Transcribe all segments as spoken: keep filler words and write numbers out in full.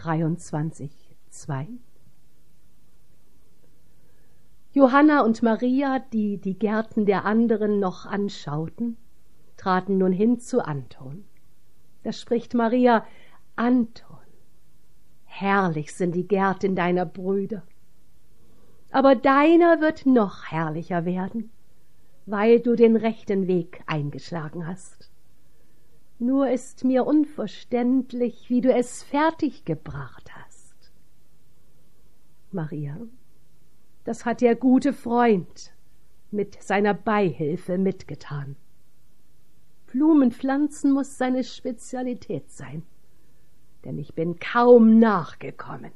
dreiundzwanzig, zwei. Johanna und Maria, die die Gärten der anderen noch anschauten, traten nun hin zu Anton. Da spricht Maria: Anton, herrlich sind die Gärten deiner Brüder, aber deiner wird noch herrlicher werden, weil du den rechten Weg eingeschlagen hast. Nur ist mir unverständlich, wie du es fertiggebracht hast. Maria: Das hat der gute Freund mit seiner Beihilfe mitgetan. Blumenpflanzen muss seine Spezialität sein, denn ich bin kaum nachgekommen.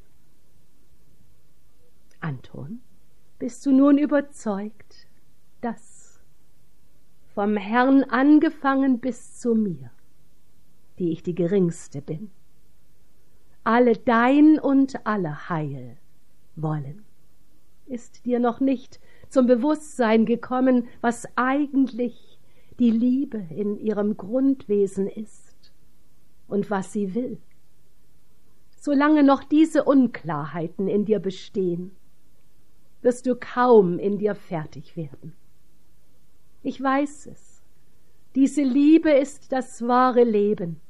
Anton, bist du nun überzeugt, dass vom Herrn angefangen bis zu mir, die ich die Geringste bin, alle dein und alle Heil wollen? Ist dir noch nicht zum Bewusstsein gekommen, was eigentlich die Liebe in ihrem Grundwesen ist und was sie will? Solange noch diese Unklarheiten in dir bestehen, wirst du kaum in dir fertig werden. Ich weiß es. Diese Liebe ist das wahre Leben.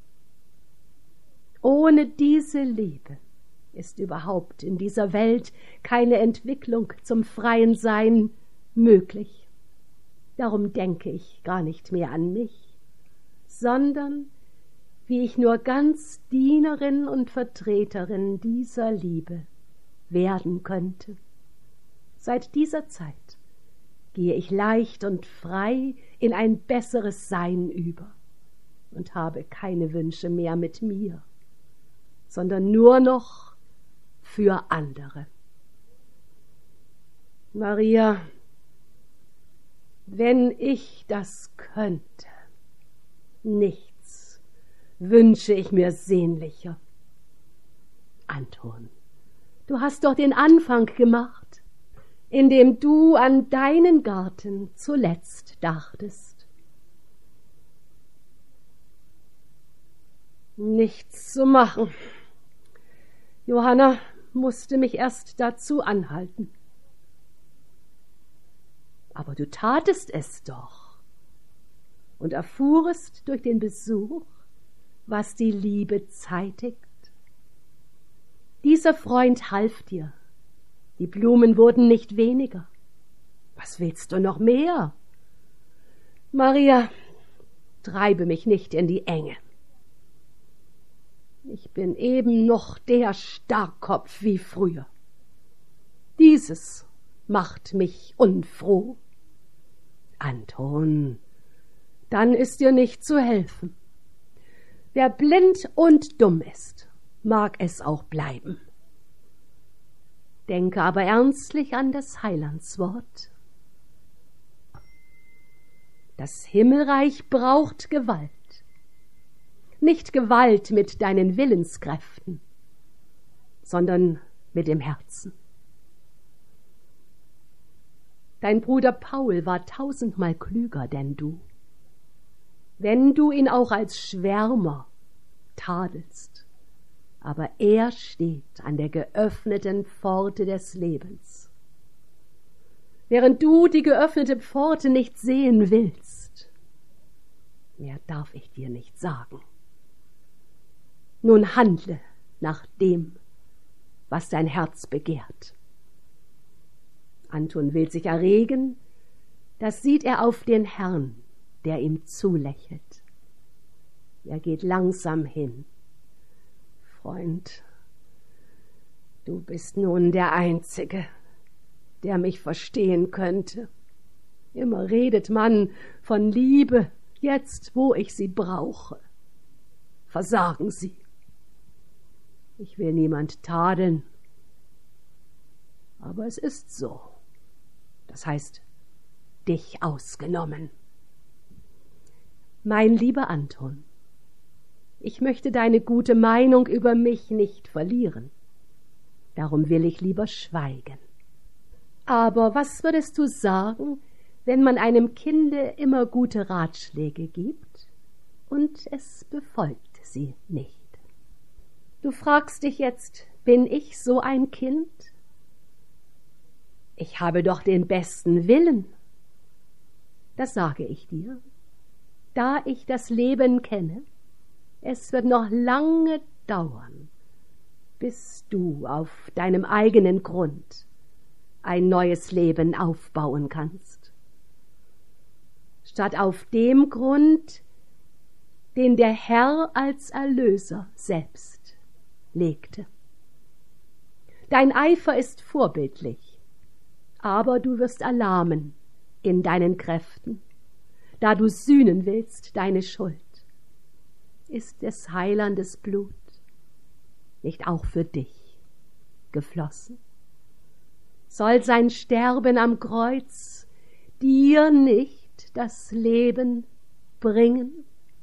Ohne diese Liebe ist überhaupt in dieser Welt keine Entwicklung zum freien Sein möglich. Darum denke ich gar nicht mehr an mich, sondern wie ich nur ganz Dienerin und Vertreterin dieser Liebe werden könnte. Seit dieser Zeit gehe ich leicht und frei in ein besseres Sein über und habe keine Wünsche mehr mit mir, sondern nur noch für andere. Maria, wenn ich das könnte, nichts wünsche ich mir sehnlicher. Anton, du hast doch den Anfang gemacht, indem du an deinen Garten zuletzt dachtest. Nichts zu machen. Johanna musste mich erst dazu anhalten. Aber du tatest es doch und erfuhrest durch den Besuch, was die Liebe zeitigt. Dieser Freund half dir. Die Blumen wurden nicht weniger. Was willst du noch mehr? Maria, treibe mich nicht in die Enge. Ich bin eben noch der Starrkopf wie früher. Dieses macht mich unfroh. Anton, dann ist dir nicht zu helfen. Wer blind und dumm ist, mag es auch bleiben. Denke aber ernstlich an des Heilands Wort. Das Himmelreich braucht Gewalt. Nicht Gewalt mit deinen Willenskräften, sondern mit dem Herzen. Dein Bruder Paul war tausendmal klüger denn du, wenn du ihn auch als Schwärmer tadelst. Aber er steht an der geöffneten Pforte des Lebens. Während du die geöffnete Pforte nicht sehen willst, mehr darf ich dir nicht sagen. Nun handle nach dem, was dein Herz begehrt. Anton will sich erregen, das sieht er auf den Herrn, der ihm zulächelt. Er geht langsam hin. Freund, du bist nun der Einzige, der mich verstehen könnte. Immer redet man von Liebe, jetzt, wo ich sie brauche, versagen sie. Ich will niemand tadeln, aber es ist so. Das heißt, dich ausgenommen. Mein lieber Anton, ich möchte deine gute Meinung über mich nicht verlieren. Darum will ich lieber schweigen. Aber was würdest du sagen, wenn man einem Kinde immer gute Ratschläge gibt und es befolgt sie nicht? Du Du fragst dich jetzt, bin ich so ein Kind? Ich habe doch den besten Willen. Das sage ich dir, da ich das Leben kenne. Es wird noch lange dauern, bis du auf deinem eigenen Grund ein neues Leben aufbauen kannst. Statt auf dem Grund, den der Herr als Erlöser selbst legte. Dein Eifer ist vorbildlich, aber du wirst erlahmen in deinen Kräften, da du sühnen willst deine Schuld. Ist des Heilandes Blut nicht auch für dich geflossen? Soll sein Sterben am Kreuz dir nicht das Leben bringen?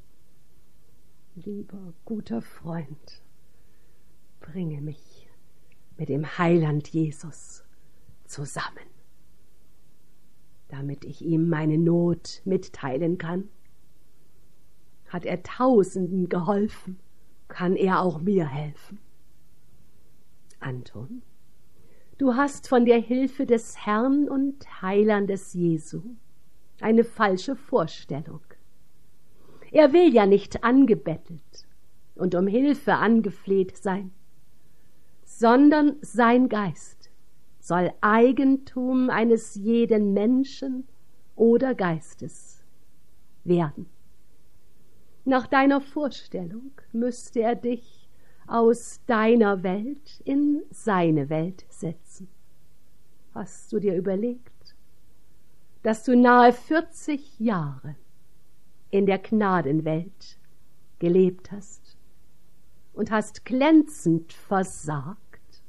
Lieber guter Freund, bringe mich mit dem Heiland Jesus zusammen, damit ich ihm meine Not mitteilen kann. Hat er Tausenden geholfen, kann er auch mir helfen. Anton, du hast von der Hilfe des Herrn und Heilandes Jesu eine falsche Vorstellung. Er will ja nicht angebettelt und um Hilfe angefleht sein, sondern sein Geist soll Eigentum eines jeden Menschen oder Geistes werden. Nach deiner Vorstellung müsste er dich aus deiner Welt in seine Welt setzen. Hast du dir überlegt, dass du nahe vierzig Jahre in der Gnadenwelt gelebt hast und hast glänzend versagt?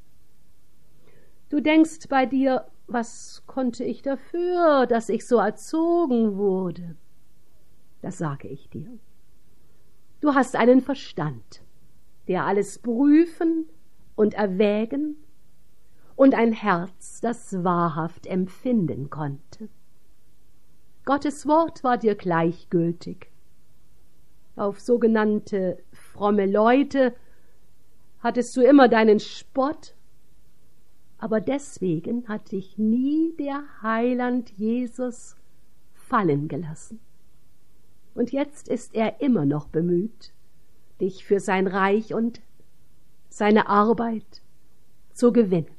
Du denkst bei dir, was konnte ich dafür, dass ich so erzogen wurde? Das sage ich dir. Du hast einen Verstand, der alles prüfen und erwägen und ein Herz, das wahrhaft empfinden konnte. Gottes Wort war dir gleichgültig. Auf sogenannte fromme Leute hattest du immer deinen Spott, aber deswegen hat dich nie der Heiland Jesus fallen gelassen. Und jetzt ist er immer noch bemüht, dich für sein Reich und seine Arbeit zu gewinnen.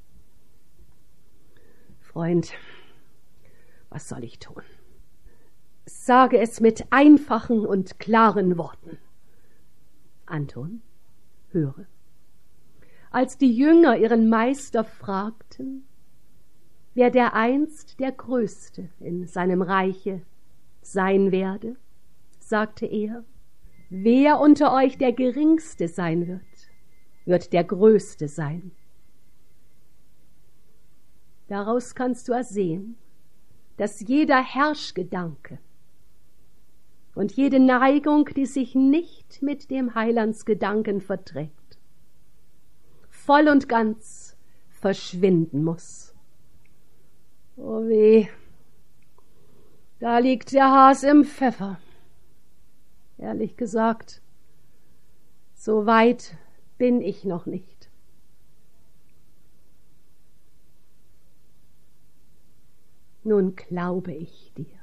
Freund, was soll ich tun? Sage es mit einfachen und klaren Worten. Anton, höre. Als die Jünger ihren Meister fragten, wer dereinst der Größte in seinem Reiche sein werde, sagte er, wer unter euch der Geringste sein wird, wird der Größte sein. Daraus kannst du ersehen, dass jeder Herrschgedanke und jede Neigung, die sich nicht mit dem Heilandsgedanken verträgt, voll und ganz verschwinden muss. Oh weh, da liegt der Has im Pfeffer. Ehrlich gesagt, so weit bin ich noch nicht. Nun glaube ich dir,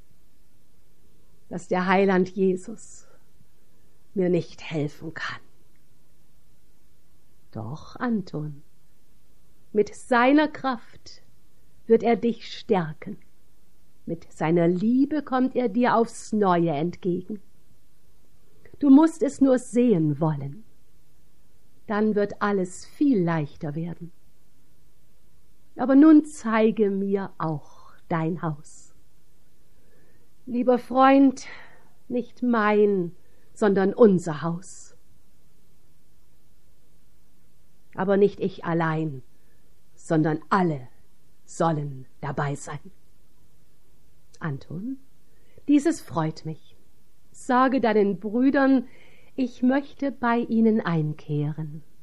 dass der Heiland Jesus mir nicht helfen kann. Doch, Anton, mit seiner Kraft wird er dich stärken. Mit seiner Liebe kommt er dir aufs Neue entgegen. Du musst es nur sehen wollen. Dann wird alles viel leichter werden. Aber nun zeige mir auch dein Haus. Lieber Freund, nicht mein, sondern unser Haus. Aber nicht ich allein, sondern alle sollen dabei sein. Anton, dieses freut mich. Sage deinen Brüdern, ich möchte bei ihnen einkehren.